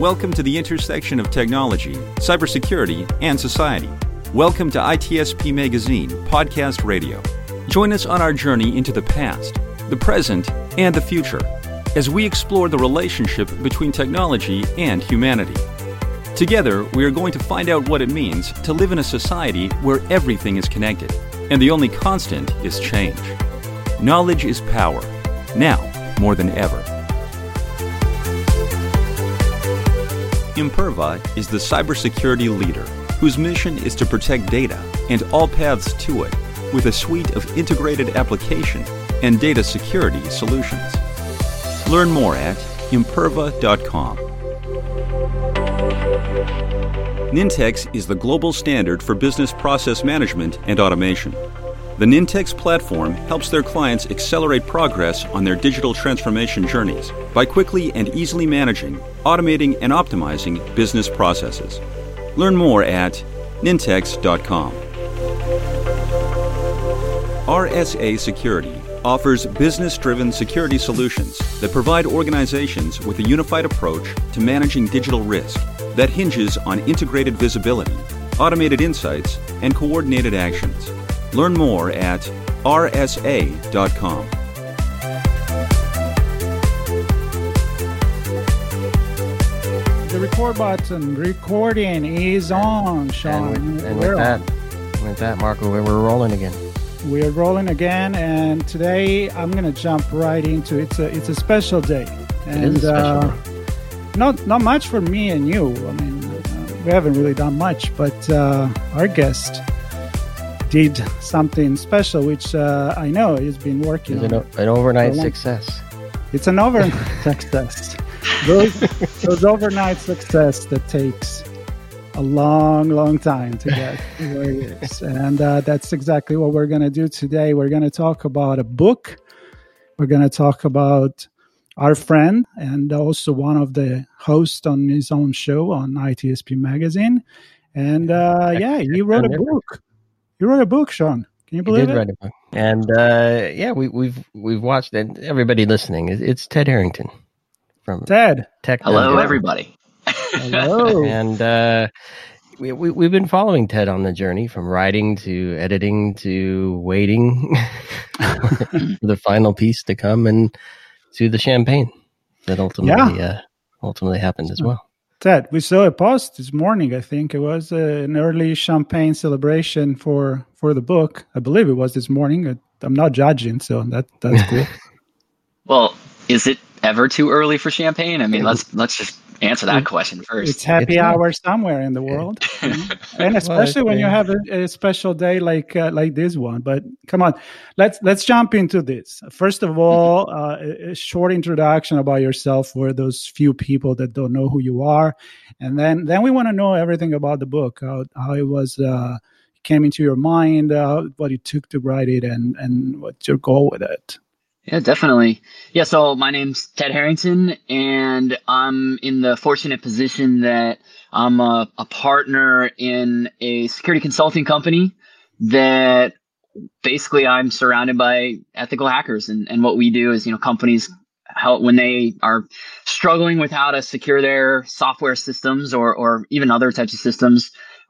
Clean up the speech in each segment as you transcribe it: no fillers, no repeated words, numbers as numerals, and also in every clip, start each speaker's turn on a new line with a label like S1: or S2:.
S1: Welcome to the intersection of technology, cybersecurity, and society. Welcome to ITSP Magazine Podcast Radio. Join us on our journey into the past, the present, and the future as we explore the relationship between technology and humanity. Together, we are going to find out what it means to live in a society where everything is connected, and the only constant is change. Knowledge is power, now more than ever. Imperva is the cybersecurity leader whose mission is to protect data and all paths to it with a suite of integrated application and data security solutions. Learn more at imperva.com. Nintex is the global standard for business process management and automation. The Nintex platform helps their clients accelerate progress on their digital transformation journeys by quickly and easily managing, automating, and optimizing business processes. Learn more at nintex.com. RSA Security offers business-driven security solutions that provide organizations with a unified approach to managing digital risk that hinges on integrated visibility, automated insights, and coordinated actions. Learn more at rsa.com.
S2: The record button, recording is on, Sean.
S3: And with that, Marco, we're rolling again.
S2: We're rolling again, and today I'm going to jump right into it. It's a special day. And
S3: it is a special day.
S2: Not much for me and you. I mean, we haven't really done much, but our guest did something special, which I know he's been working on.
S3: An overnight success.
S2: It's an overnight success. Those overnight success that takes a long time to get to where it is. And that's exactly what we're going to do today. We're going to talk about a book. We're going to talk about our friend and also one of the hosts on his own show on ITSP Magazine. And he wrote a book. You wrote a book, Sean. Can you believe it?
S3: I did write a book. And we've watched it. Everybody listening, it's Ted Harrington from
S2: Ted.
S3: Tech.
S4: Hello, everybody.
S2: Hello.
S3: And we've been following Ted on the journey from writing to editing to waiting for the final piece to come and to the champagne that ultimately happened as well.
S2: Ted, we saw a post this morning. I think it was an early champagne celebration for the book. I believe it was this morning. I'm not judging, so that's cool.
S4: Well, is it ever too early for champagne? I mean, let's just answer that question first.
S2: It's happy hour somewhere in the world, and especially when you have a special day like this one. But come on, let's jump into this. First of all, a short introduction about yourself for those few people that don't know who you are, and then we want to know everything about the book, how it was came into your mind, what it took to write it, and what's your goal with it.
S4: Yeah, definitely. Yeah, so my name's Ted Harrington, and I'm in the fortunate position that I'm a partner in a security consulting company that basically I'm surrounded by ethical hackers. And what we do is, companies help when they are struggling with how to secure their software systems or even other types of systems.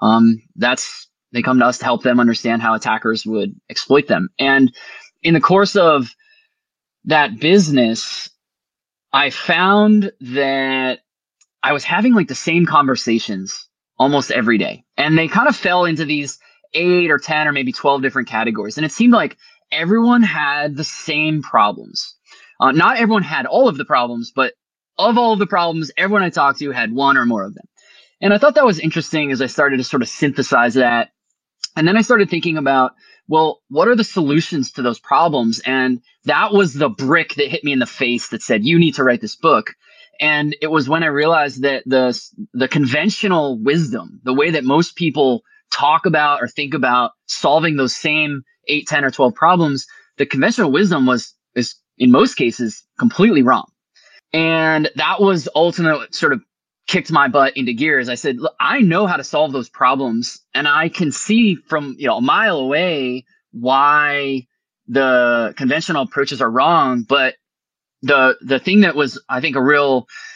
S4: They come to us to help them understand how attackers would exploit them. And in the course of that business, I found that I was having like the same conversations almost every day. And they kind of fell into these 8 or 10 or maybe 12 different categories. And it seemed like everyone had the same problems. Not everyone had all of the problems, but of all of the problems, everyone I talked to had one or more of them. And I thought that was interesting as I started to sort of synthesize that. And then I started thinking about, well, what are the solutions to those problems? And that was the brick that hit me in the face that said, you need to write this book. And it was when I realized that the conventional wisdom, the way that most people talk about or think about solving those same 8, 10, or 12 problems, the conventional wisdom is in most cases completely wrong. And that was ultimately sort of kicked my butt into gears. I said, look, I know how to solve those problems, and I can see from a mile away why the conventional approaches are wrong. But the thing that was, I think, a real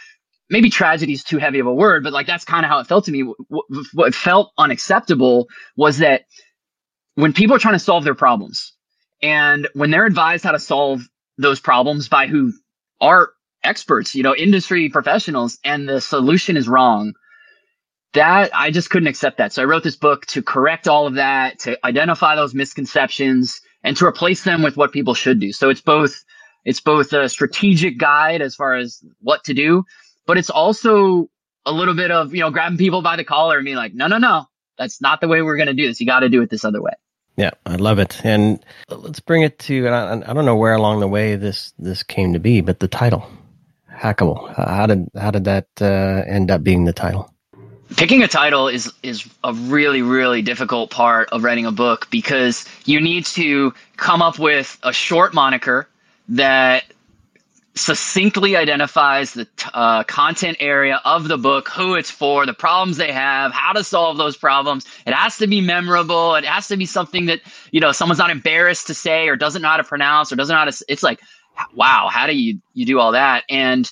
S4: maybe tragedy is too heavy of a word, but like that's kind of how it felt to me. What felt unacceptable was that when people are trying to solve their problems, and when they're advised how to solve those problems by who are experts, industry professionals, and the solution is wrong, that I just couldn't accept that. So I wrote this book to correct all of that, to identify those misconceptions, and to replace them with what people should do. So it's both a strategic guide as far as what to do, but it's also a little bit of, grabbing people by the collar and being like, no, that's not the way we're going to do this. You got to do it this other way.
S3: Yeah, I love it. And let's bring it to, and I don't know where along the way this came to be, but the title, Hackable. How did that end up being the title?
S4: Picking a title is a really, really difficult part of writing a book, because you need to come up with a short moniker that succinctly identifies the content area of the book, who it's for, the problems they have, how to solve those problems. It has to be memorable. It has to be something that, someone's not embarrassed to say or doesn't know how to pronounce or doesn't know how to, it's like, wow, how do you do all that? And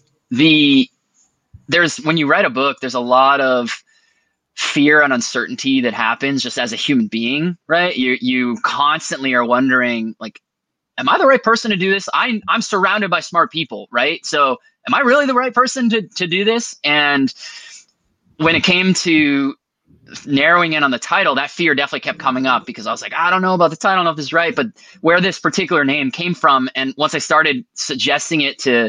S4: when you write a book, there's a lot of fear and uncertainty that happens just as a human being, right? You constantly are wondering, like, am I the right person to do this? I'm surrounded by smart people, right? So am I really the right person to do this? And when it came to narrowing in on the title, that fear definitely kept coming up, because I was like, I don't know about the title, I don't know if this is right, but where this particular name came from. And once I started suggesting it to,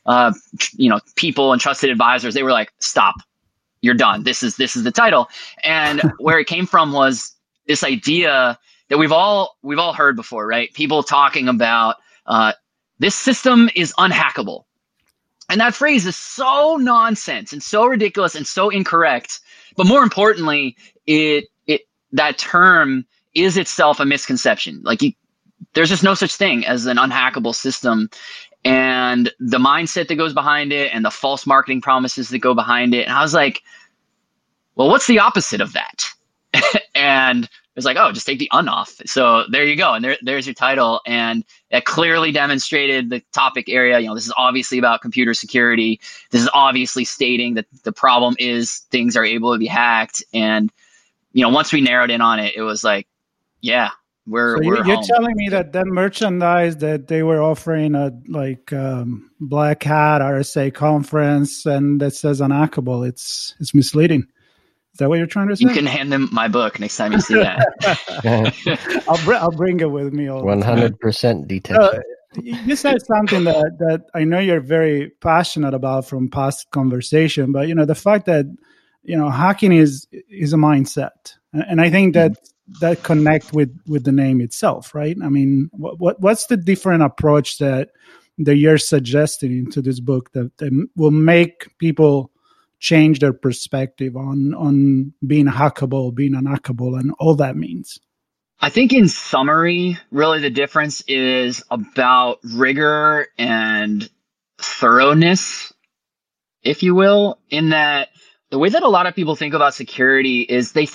S4: people and trusted advisors, they were like, stop, you're done. This is the title. And where it came from was this idea that we've all heard before, right? People talking about this system is unhackable. And that phrase is so nonsense and so ridiculous and so incorrect. But more importantly, that term is itself a misconception. Like there's just no such thing as an unhackable system. And the mindset that goes behind it and the false marketing promises that go behind it. And I was like, well, what's the opposite of that? And it's like, oh, just take the un off. So there you go. And there's your title. And that clearly demonstrated the topic area. This is obviously about computer security. This is obviously stating that the problem is things are able to be hacked. And, once we narrowed in on it, it was like, yeah, we're
S2: you're
S4: home.
S2: telling me that merchandise that they were offering at Black Hat RSA conference and that says unhackable, it's misleading. Is that what you're trying to say?
S4: You can hand them my book next time you see that.
S2: I'll bring it with me.
S3: 100% detection.
S2: You said something that I know you're very passionate about from past conversation, but the fact that hacking is a mindset, and I think that connect with the name itself, right? I mean, what's the different approach that you're suggesting into this book that will make people change their perspective on being hackable, being unhackable, and all that means?
S4: I think in summary, really the difference is about rigor and thoroughness, if you will, in that the way that a lot of people think about security is they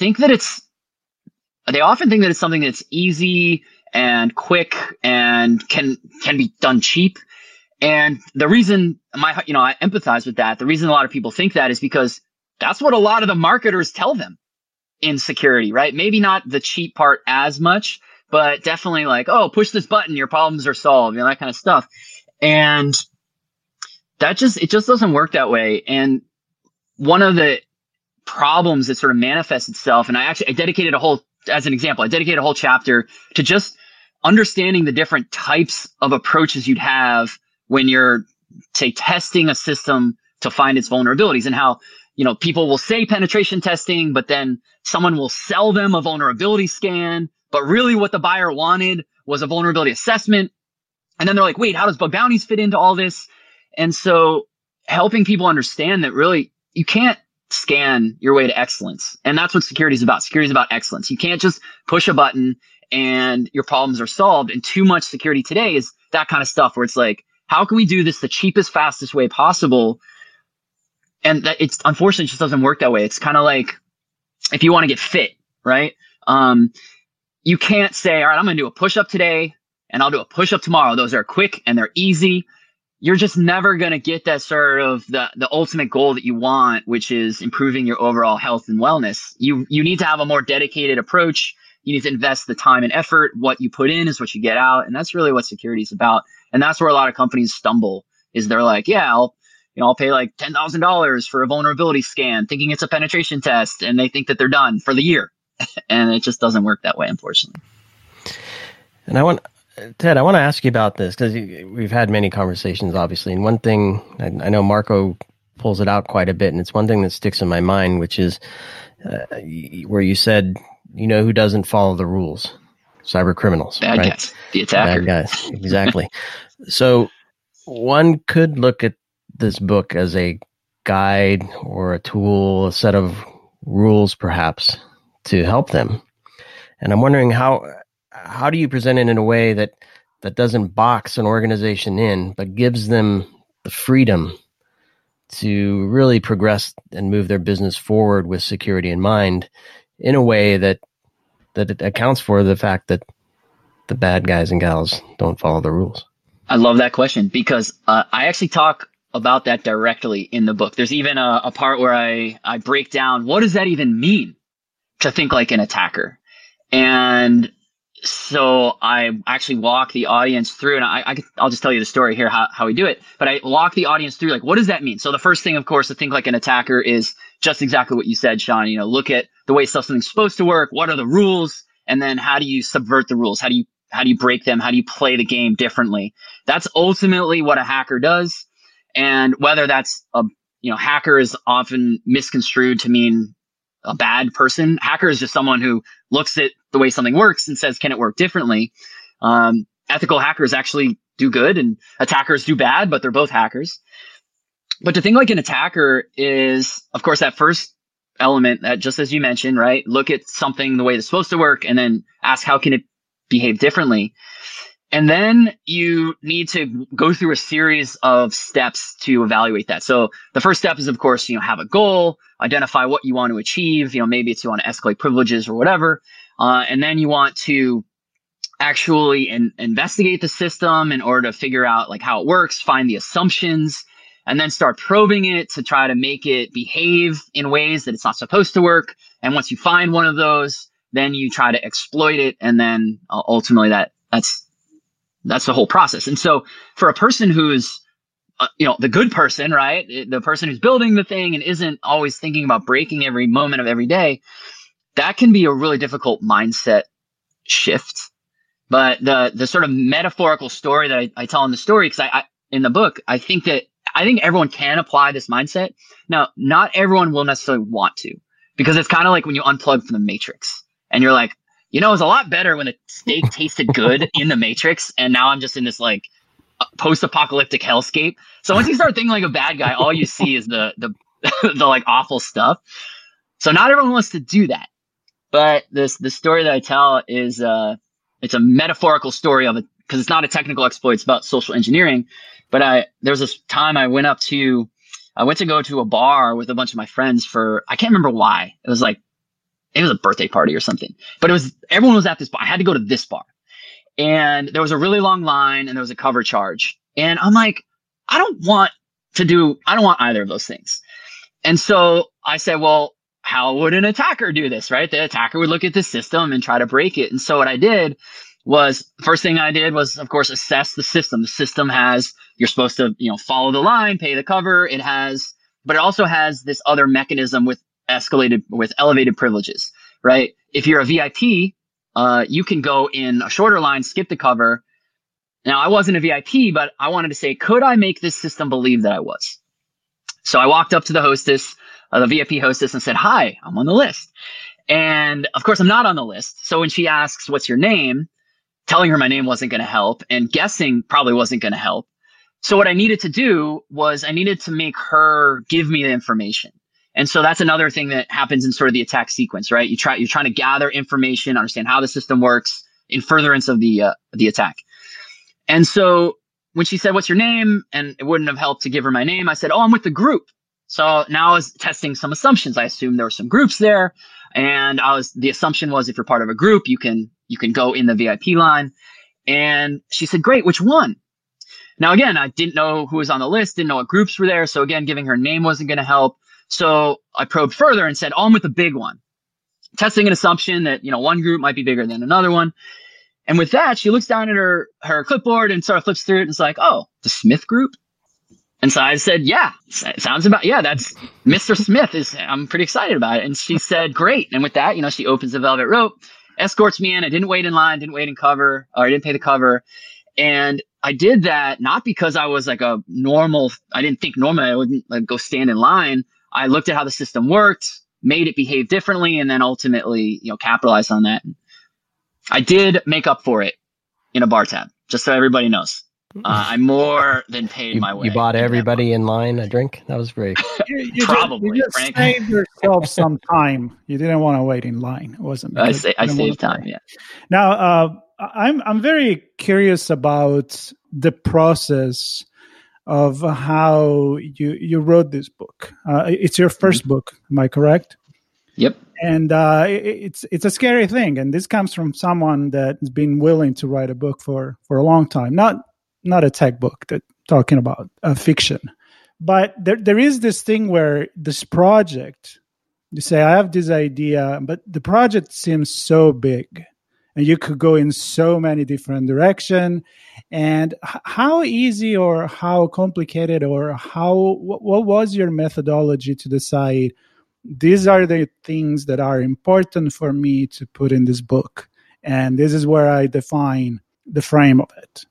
S4: often think that it's something that's easy and quick and can be done cheap. And the reason I empathize with that. The reason a lot of people think that is because that's what a lot of the marketers tell them in security, right? Maybe not the cheap part as much, but definitely like, oh, push this button, your problems are solved, that kind of stuff. And it just doesn't work that way. And one of the problems that sort of manifests itself, and I dedicated a whole chapter to just understanding the different types of approaches you'd have when you're, say, testing a system to find its vulnerabilities, and how, people will say penetration testing, but then someone will sell them a vulnerability scan, but really what the buyer wanted was a vulnerability assessment. And then they're like, wait, how does bug bounties fit into all this? And so helping people understand that really you can't scan your way to excellence. And that's what security is about. Security is about excellence. You can't just push a button and your problems are solved. And too much security today is that kind of stuff where it's like, how can we do this the cheapest, fastest way possible? And that it's unfortunately just doesn't work that way. It's kind of like if you want to get fit, right? You can't say, all right, I'm going to do a push-up today and I'll do a push-up tomorrow. Those are quick and they're easy. you're just never going to get that sort of the ultimate goal that you want, which is improving your overall health and wellness. You need to have a more dedicated approach. You need to invest the time and effort. What you put in is what you get out. And that's really what security is about. And that's where a lot of companies stumble, is they're like, yeah, I'll pay like $10,000 for a vulnerability scan, thinking it's a penetration test. And they think that they're done for the year. And it just doesn't work that way, unfortunately.
S3: And Ted, I want to ask you about this, because we've had many conversations, obviously. And one thing, I know Marco pulls it out quite a bit, and it's one thing that sticks in my mind, which is where you said, who doesn't follow the rules? Cyber criminals.
S4: Bad
S3: right?
S4: guys. The attacker.
S3: Bad guys, exactly. So one could look at this book as a guide or a tool, a set of rules, perhaps, to help them. And I'm wondering how do you present it in a way that doesn't box an organization in, but gives them the freedom to really progress and move their business forward with security in mind, in a way that it accounts for the fact that the bad guys and gals don't follow the rules?
S4: I love that question, because I actually talk about that directly in the book. There's even a part where I break down, what does that even mean to think like an attacker? And so I actually walk the audience through, and I'll just tell you the story here, how we do it. But I walk the audience through, like, what does that mean? So the first thing, of course, to think like an attacker is just exactly what you said, Sean. Look at the way something's supposed to work. What are the rules? And then how do you subvert the rules? How do you break them? How do you play the game differently? That's ultimately what a hacker does. And whether that's hacker is often misconstrued to mean a bad person. Hacker is just someone who looks at the way something works and says, can it work differently? Ethical hackers actually do good, and attackers do bad, but they're both hackers. But to think like an attacker is, of course, that first element that, just as you mentioned, right? Look at something the way it's supposed to work, and then ask, how can it behave differently? And then you need to go through a series of steps to evaluate that. So the first step is, of course, have a goal, identify what you want to achieve. Maybe it's you want to escalate privileges or whatever. And then you want to actually investigate the system in order to figure out like how it works, find the assumptions, and then start probing it to try to make it behave in ways that it's not supposed to work. And once you find one of those, then you try to exploit it. And then ultimately that's the whole process. And so for a person who's, the good person, right? The person who's building the thing and isn't always thinking about breaking every moment of every day, that can be a really difficult mindset shift. But the sort of metaphorical story that I tell in the story, because in the book, I think everyone can apply this mindset. Now, not everyone will necessarily want to, because it's kind of like when you unplug from the Matrix and you're like, it was a lot better when the steak tasted good in the Matrix, and now I'm just in this like post-apocalyptic hellscape. So once you start thinking like a bad guy, all you see is the like awful stuff. So not everyone wants to do that. But the story that I tell is it's a metaphorical story of it, because it's not a technical exploit. It's about social engineering. But there was this time I went to go to a bar with a bunch of my friends for, I can't remember why. It was a birthday party or something, but everyone was at this bar. I had to go to this bar, and there was a really long line, and there was a cover charge. And I'm like, I don't want either of those things. And so I said, well, how would an attacker do this, right? The attacker would look at the system and try to break it. And so what I did was, first thing I did was, of course, assess the system. The system has, you're supposed to, follow the line, pay the cover. But it also has this other mechanism with elevated privileges, right? If you're a VIP, you can go in a shorter line, skip the cover. Now, I wasn't a VIP, but I wanted to say, could I make this system believe that I was? So I walked up to the hostess, the VIP hostess, and said, hi, I'm on the list. And of course, I'm not on the list. So when she asks, what's your name? Telling her my name wasn't going to help, and guessing probably wasn't going to help. So what I needed to do was I needed to make her give me the information. And so that's another thing that happens in sort of the attack sequence, right? You're trying to gather information, understand how the system works in furtherance of the attack. And so when she said, what's your name? And it wouldn't have helped to give her my name. I said, oh, I'm with the group. So now I was testing some assumptions. I assumed there were some groups there. And the assumption was, if you're part of a group, you can go in the VIP line. And she said, great, which one? Now, again, I didn't know who was on the list, didn't know what groups were there. So again, giving her name wasn't going to help. So I probed further and said, I'm with the big one, testing an assumption that, one group might be bigger than another one. And with that, she looks down at her clipboard and sort of flips through it and it's like, oh, the Smith group. And so I said, yeah, sounds about, that's Mr. Smith I'm pretty excited about it. And she said, great. And with that, she opens the velvet rope, escorts me in. I didn't wait in line, didn't wait in cover, or I didn't pay the cover. And I did that not because I was like I didn't think normally I wouldn't go stand in line. I looked at how the system worked, made it behave differently, and then ultimately, capitalized on that. I did make up for it in a bar tab, just so everybody knows. I more than paid my way.
S3: You bought everybody in line a drink? That was great.
S4: Probably,
S2: you just saved yourself some time. You didn't want to wait in line. It wasn't.
S4: I saved time. Yeah.
S2: Now, I'm very curious about the process of how you wrote this book. It's your first book, am I correct?
S4: Yep.
S2: And it's a scary thing, and this comes from someone that has been willing to write a book for a long time. Not a tech book, that talking about fiction, but there is this thing where this project, you say, I have this idea, but the project seems so big, and you could go in so many different directions. And how easy or how complicated or what was your methodology to decide these are the things that are important for me to put in this book, and this is where I define the frame of it?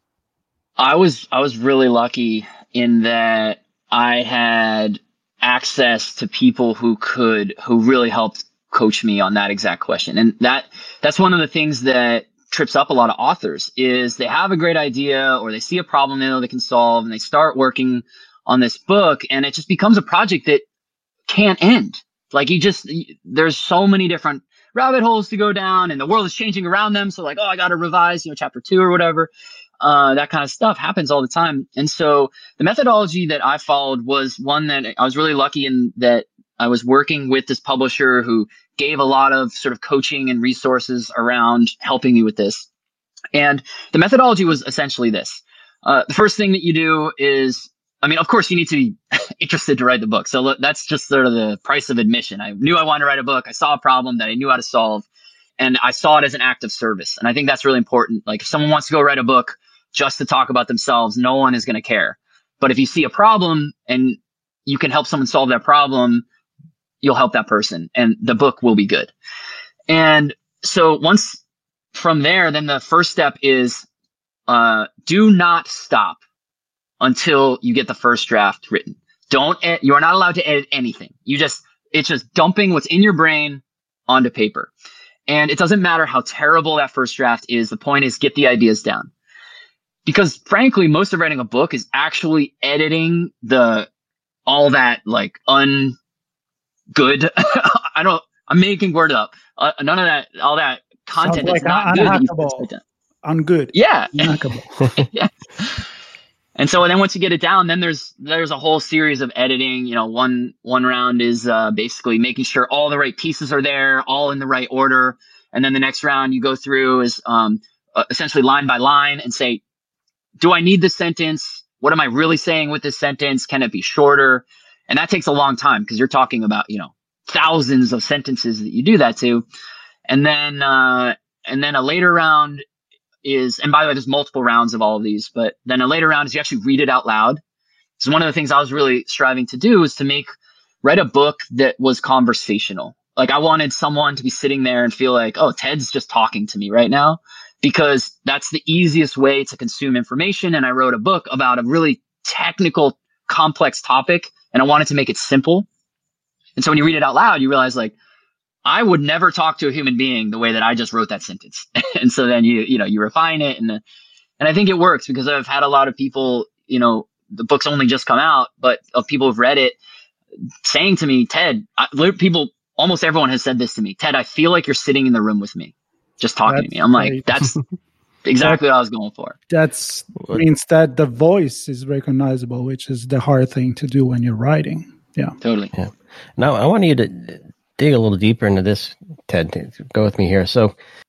S4: I was really lucky in that I had access to people who really helped coach me on that exact question. And that's one of the things that trips up a lot of authors is they have a great idea or they see a problem they know they can solve and they start working on this book and it just becomes a project that can't end. Like there's so many different rabbit holes to go down and the world is changing around them. So like, I got to revise, chapter 2 or whatever. That kind of stuff happens all the time. And so the methodology that I followed was one that I was really lucky in that I was working with this publisher who gave a lot of sort of coaching and resources around helping me with this. And the methodology was essentially this. The first thing that you do is, of course you need to be interested to write the book. So that's just sort of the price of admission. I knew I wanted to write a book. I saw a problem that I knew how to solve and I saw it as an act of service. And I think that's really important. Like if someone wants to go write a book just to talk about themselves, no one is going to care. But if you see a problem and you can help someone solve that problem, you'll help that person and the book will be good. And so once from there, then the first step is do not stop until you get the first draft written. You are not allowed to edit anything. It's just dumping what's in your brain onto paper. And it doesn't matter how terrible that first draft is. The point is get the ideas down. Because frankly, most of writing a book is actually editing all that like ungood. I'm making word up. None of that, all that content is not good.
S2: Ungood.
S4: Yeah.
S2: Unhackable.
S4: Yeah. And so then once you get it down, then there's a whole series of editing. One round is basically making sure all the right pieces are there, all in the right order. And then the next round you go through is essentially line by line and say, do I need this sentence? What am I really saying with this sentence? Can it be shorter? And that takes a long time because you're talking about, thousands of sentences that you do that to. And then a later round is, and by the way, there's multiple rounds of all of these, but then a later round is you actually read it out loud. So one of the things I was really striving to do is to write a book that was conversational. Like I wanted someone to be sitting there and feel like, oh, Ted's just talking to me right now. Because that's the easiest way to consume information. And I wrote a book about a really technical, complex topic, and I wanted to make it simple. And so when you read it out loud, you realize like, I would never talk to a human being the way that I just wrote that sentence. And so then you refine it. And I think it works because I've had a lot of people, the book's only just come out, but of people who've read it saying to me, Ted, almost everyone has said this to me, Ted, I feel like you're sitting in the room with me. Just talking to me. I'm like, that's exactly what I was going for.
S2: That means that the voice is recognizable, which is the hard thing to do when you're writing. Yeah.
S4: Totally.
S3: Yeah. Now, I want you to dig a little deeper into this, Ted. Go with me here. So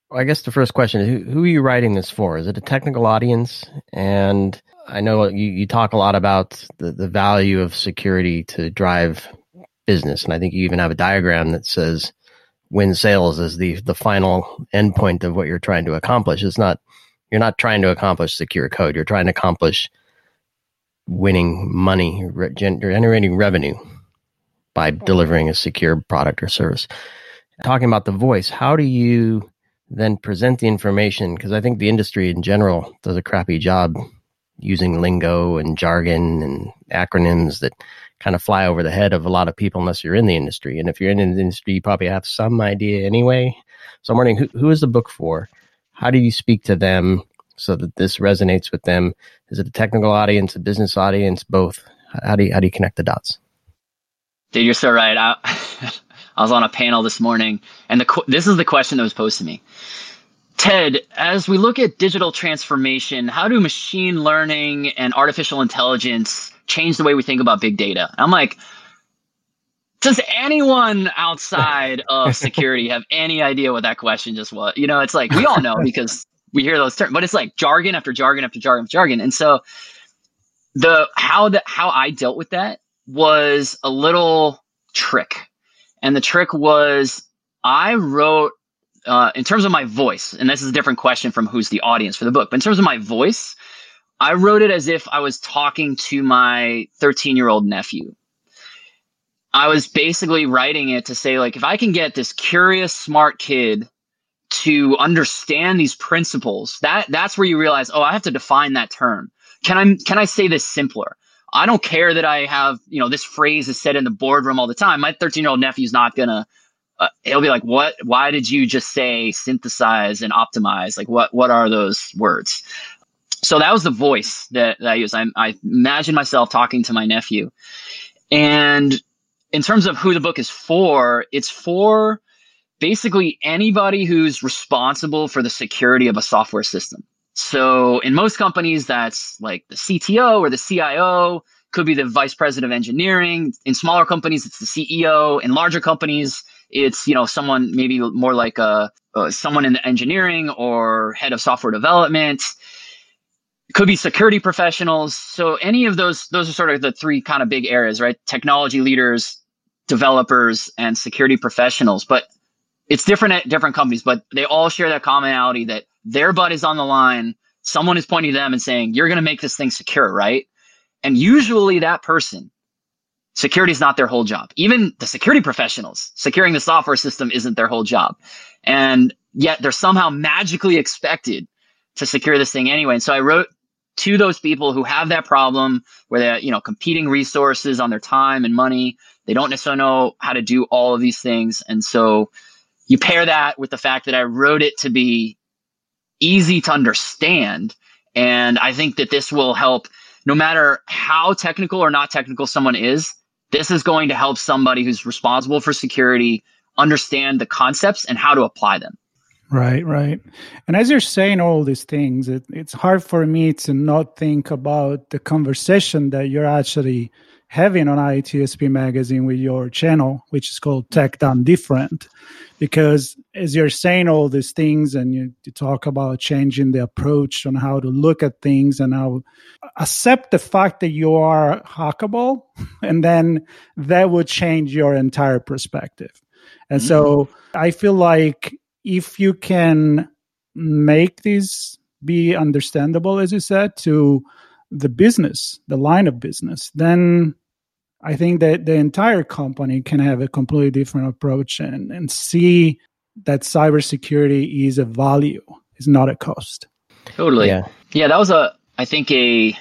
S3: Well, I guess the first question is, who are you writing this for? Is it a technical audience? And I know you talk a lot about the value of security to drive business. And I think you even have a diagram that says win sales is the final endpoint of what you're trying to accomplish. You're not trying to accomplish secure code. You're trying to accomplish winning money, generating revenue by delivering a secure product or service. Talking about the voice, how do you then present the information? Because I think the industry in general does a crappy job using lingo and jargon and acronyms that kind of fly over the head of a lot of people unless you're in the industry. And if you're in the industry, you probably have some idea anyway. So I'm wondering, who is the book for? How do you speak to them so that this resonates with them? Is it a technical audience, a business audience, both? How do you connect the dots?
S4: Dude, you're so right. I was on a panel this morning, and this is the question that was posed to me. Ted, as we look at digital transformation, how do machine learning and artificial intelligence change the way we think about big data? I'm like, does anyone outside of security have any idea what that question just was? You know, it's like, we all know because we hear those terms, but it's like jargon after jargon after jargon after jargon. And so how I dealt with that was a little trick. And the trick was I wrote, in terms of my voice, and this is a different question from who's the audience for the book, but in terms of my voice, I wrote it as if I was talking to my 13-year-old nephew. I was basically writing it to say, like, if I can get this curious, smart kid to understand these principles, that's where you realize, oh, I have to define that term. Can I say this simpler? I don't care that I have, this phrase is said in the boardroom all the time. My 13-year-old nephew's not gonna, he'll be like, what? Why did you just say synthesize and optimize? Like, what are those words? So that was the voice that I used. I imagined myself talking to my nephew. And in terms of who the book is for, it's for basically anybody who's responsible for the security of a software system. So in most companies, that's like the CTO or the CIO, could be the vice president of engineering. In smaller companies, it's the CEO. In larger companies, it's, someone maybe more like someone in the engineering or head of software development. It could be security professionals. So any of those are sort of the three kind of big areas, right? Technology leaders, developers, and security professionals. But it's different at different companies, but they all share that commonality that their butt is on the line. Someone is pointing to them and saying, you're going to make this thing secure, right? And usually that person, security is not their whole job. Even the security professionals, securing the software system isn't their whole job. And yet they're somehow magically expected to secure this thing anyway. And so I wrote to those people who have that problem where they're, competing resources on their time and money. They don't necessarily know how to do all of these things. And so you pair that with the fact that I wrote it to be easy to understand. And I think that this will help, no matter how technical or not technical someone is, this is going to help somebody who's responsible for security understand the concepts and how to apply them.
S2: Right. And as you're saying all these things, it's hard for me to not think about the conversation that you're actually having on ITSP Magazine with your channel, which is called Tech Done Different. Because as you're saying all these things and you talk about changing the approach on how to look at things and how accept the fact that you are hackable, and then that would change your entire perspective. And so I feel like if you can make this be understandable, as you said, to the business, the line of business, then I think that the entire company can have a completely different approach and see that cybersecurity is a value, is not a cost.
S4: Totally. Yeah, that was I think a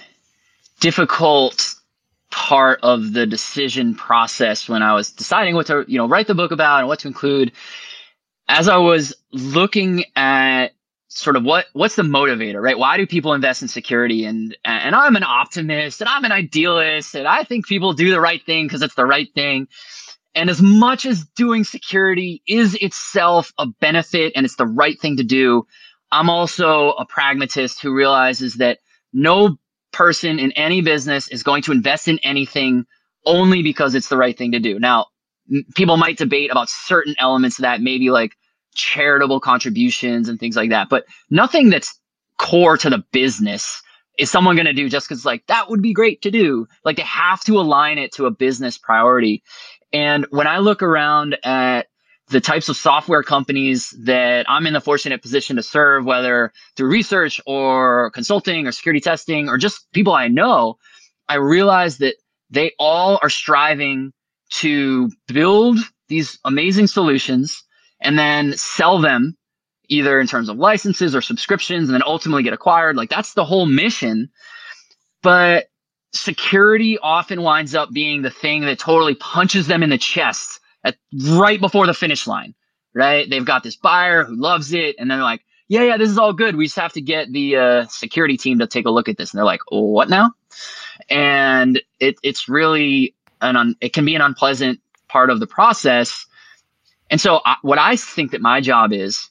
S4: difficult part of the decision process when I was deciding what to, write the book about and what to include. As I was looking at sort of what's the motivator, right? Why do people invest in security? And I'm an optimist and I'm an idealist and I think people do the right thing because it's the right thing. And as much as doing security is itself a benefit and it's the right thing to do, I'm also a pragmatist who realizes that no person in any business is going to invest in anything only because it's the right thing to do. Now, people might debate about certain elements of that, maybe like charitable contributions and things like that, but nothing that's core to the business is someone going to do just because like that would be great to do. Like they have to align it to a business priority. And when I look around at the types of software companies that I'm in the fortunate position to serve, whether through research or consulting or security testing or just people I know, I realize that they all are striving to build these amazing solutions and then sell them either in terms of licenses or subscriptions and then ultimately get acquired. Like that's the whole mission. But security often winds up being the thing that totally punches them in the chest right before the finish line, right? They've got this buyer who loves it. And they're like, yeah, this is all good. We just have to get the security team to take a look at this. And they're like, oh, what now? And it's really, it can be an unpleasant part of the process. And so what I think that my job is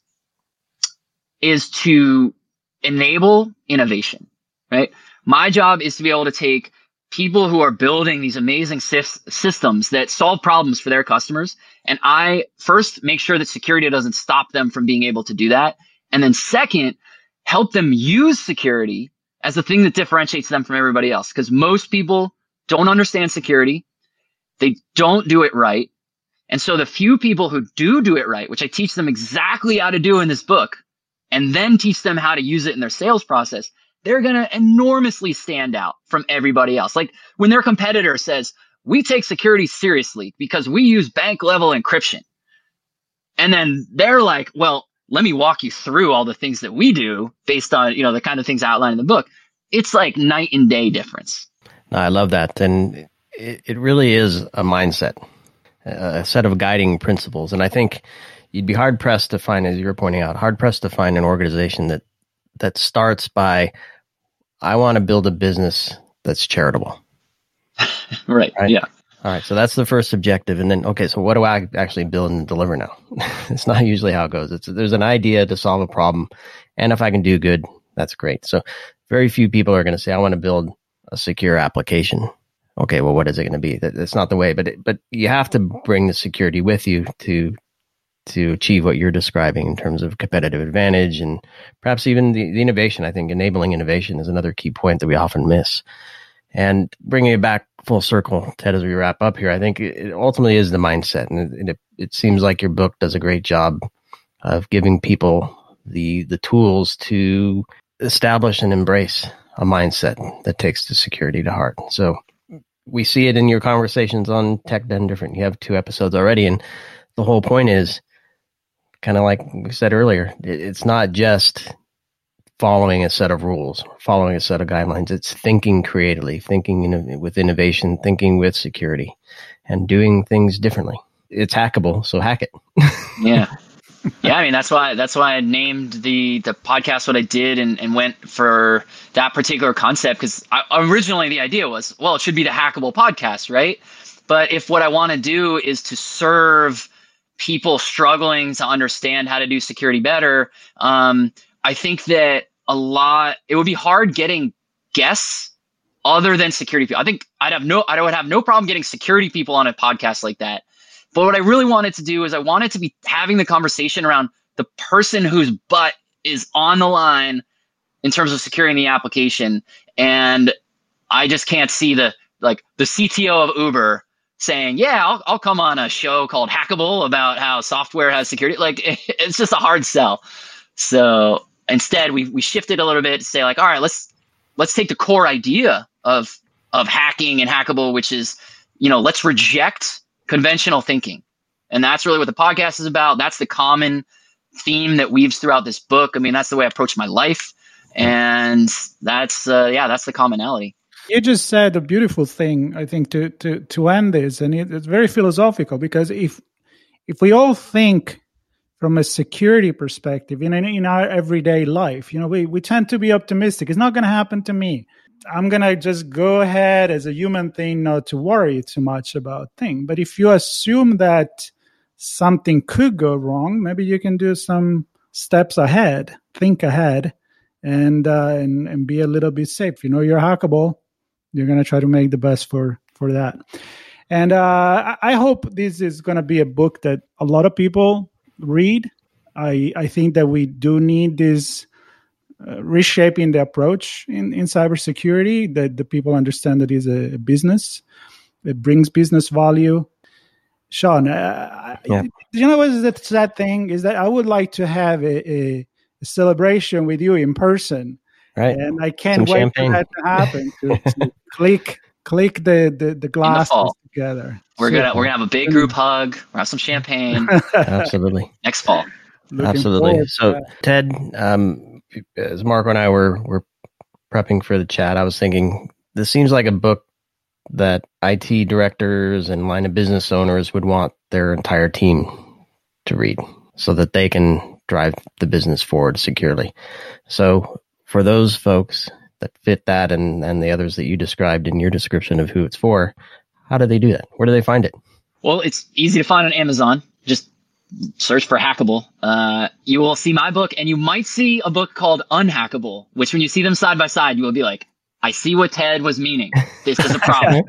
S4: to enable innovation, right? My job is to be able to take people who are building these amazing systems that solve problems for their customers. And I first make sure that security doesn't stop them from being able to do that. And then second, help them use security as the thing that differentiates them from everybody else. Because most people don't understand security. They don't do it right. And so the few people who do it right, which I teach them exactly how to do in this book, and then teach them how to use it in their sales process, they're going to enormously stand out from everybody else. Like when their competitor says, we take security seriously because we use bank level encryption. And then they're like, well, let me walk you through all the things that we do based on, the kind of things outlined in the book. It's like night and day difference.
S3: No, I love that. And it really is a mindset, a set of guiding principles. And I think you'd be hard pressed to find, as you were pointing out, hard pressed to find an organization that starts by, I want to build a business that's charitable.
S4: Right. Yeah.
S3: All right. So that's the first objective. And then, okay, so what do I actually build and deliver now? It's not usually how it goes. There's an idea to solve a problem. And if I can do good, that's great. So very few people are going to say, I want to build a secure application. Okay, well, what is it going to be? That's not the way, but you have to bring the security with you to achieve what you're describing in terms of competitive advantage and perhaps even the innovation. I think enabling innovation is another key point that we often miss. And bringing it back full circle, Ted, as we wrap up here, I think it ultimately is the mindset. And it seems like your book does a great job of giving people the tools to establish and embrace a mindset that takes the security to heart. So we see it in your conversations on Tech Done Different. You have 2 episodes already. And the whole point is, kind of like we said earlier, it's not just following a set of rules, following a set of guidelines. It's thinking creatively, thinking with innovation, thinking with security, and doing things differently. It's hackable, so hack it.
S4: Yeah. I mean, that's why I named the podcast what I did and went for that particular concept, because originally the idea was, well, it should be the Hackable Podcast, right? But if what I want to do is to serve people struggling to understand how to do security better, I think that it would be hard getting guests other than security people. I think I would have no problem getting security people on a podcast like that. But what I really wanted to do is I wanted to be having the conversation around the person whose butt is on the line in terms of securing the application. And I just can't see the CTO of Uber saying, yeah, I'll come on a show called Hackable about how software has security. Like, it's just a hard sell. So instead we shifted a little bit to say, like, all right, let's take the core idea of hacking and Hackable, which is, let's reject conventional thinking. And that's really what the podcast is about. That's the common theme that weaves throughout this book. I mean, that's the way I approach my life. And that's the commonality.
S2: You just said a beautiful thing, I think, to end this. And it's very philosophical, because if we all think from a security perspective in our everyday life, we tend to be optimistic. It's not going to happen to me. I'm going to just go ahead as a human thing, not to worry too much about things. But if you assume that something could go wrong, maybe you can do some steps ahead, think ahead, and be a little bit safe. You're hackable. You're going to try to make the best for that. And I hope this is going to be a book that a lot of people read. I think that we do need this reshaping the approach in cybersecurity, that the people understand that it's a business. It brings business value. Sean, you know what is the sad thing is that I would like to have a celebration with you in person,
S3: right?
S2: And I can't wait for that to happen. To click the glasses together.
S4: We're gonna have a big group hug. We'll have some champagne.
S3: Absolutely.
S4: Next fall.
S3: Absolutely. So Ted, as Marco and I were prepping for the chat, I was thinking this seems like a book that IT directors and line of business owners would want their entire team to read so that they can drive the business forward securely. So for those folks that fit that and the others that you described in your description of who it's for, how do they do that? Where do they find it?
S4: Well, it's easy to find on Amazon. Just search for Hackable. You will see my book, and you might see a book called Unhackable, which when you see them side by side, you will be like, I see what Ted was meaning. This is a problem.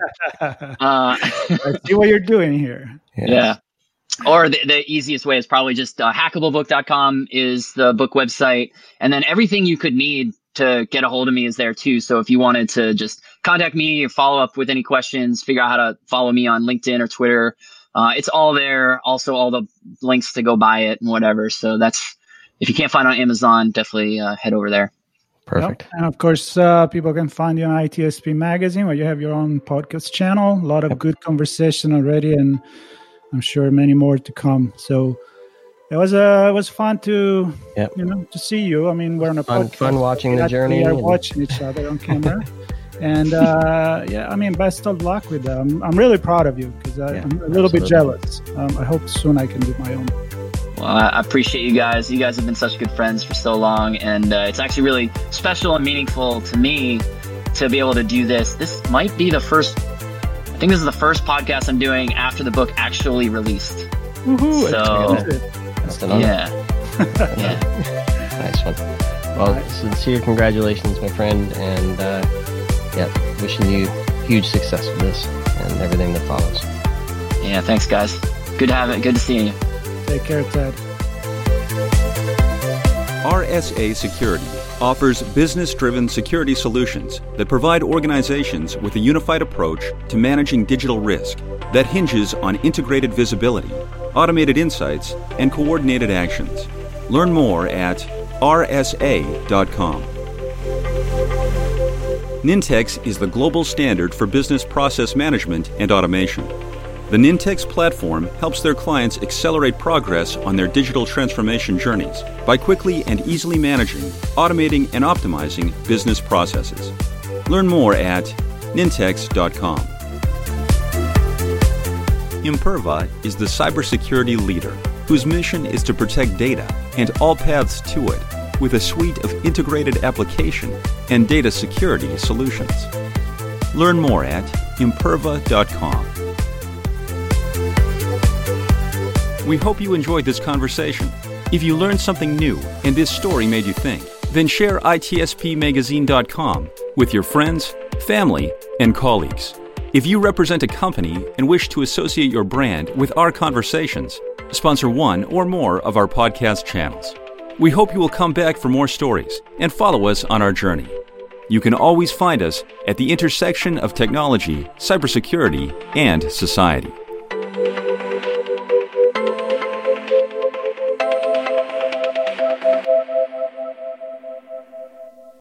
S2: I see what you're doing here.
S4: Yeah. Or the easiest way is probably just hackablebook.com is the book website. And then everything you could need to get a hold of me is there too. So if you wanted to just contact me or follow up with any questions, figure out how to follow me on LinkedIn or Twitter, it's all there. Also, all the links to go buy it and whatever. So that's, if you can't find it on Amazon, definitely head over there.
S3: Perfect.
S2: Yep. And of course, people can find you on ITSP Magazine, where you have your own podcast channel. A lot of good conversation already, and I'm sure many more to come. So it was fun to to see you. I mean, we're on a podcast.
S3: Fun watching the journey.
S2: We are watching each other on camera. And I mean, best of luck with that. I'm really proud of you because I'm a little bit jealous. I hope soon I can do my own.
S4: Well, I appreciate you guys. You guys have been such good friends for so long, and it's actually really special and meaningful to me to be able to do this. This might be the first, I think this is the first podcast I'm doing after the book actually released.
S2: Woohoo!
S4: So,
S3: that's an honor.
S4: Yeah.
S3: Nice one. Well, sincere congratulations, my friend, and wishing you huge success with this and everything that follows.
S4: Yeah, thanks, guys. Good to have it. Good to see you.
S2: Take care, Ted.
S1: RSA Security offers business-driven security solutions that provide organizations with a unified approach to managing digital risk that hinges on integrated visibility, automated insights, and coordinated actions. Learn more at rsa.com. Nintex is the global standard for business process management and automation. The Nintex platform helps their clients accelerate progress on their digital transformation journeys by quickly and easily managing, automating, and optimizing business processes. Learn more at nintex.com. Imperva is the cybersecurity leader whose mission is to protect data and all paths to it with a suite of integrated application and data security solutions. Learn more at imperva.com. We hope you enjoyed this conversation. If you learned something new and this story made you think, then share itspmagazine.com with your friends, family, and colleagues. If you represent a company and wish to associate your brand with our conversations, sponsor one or more of our podcast channels. We hope you will come back for more stories and follow us on our journey. You can always find us at the intersection of technology, cybersecurity, and society.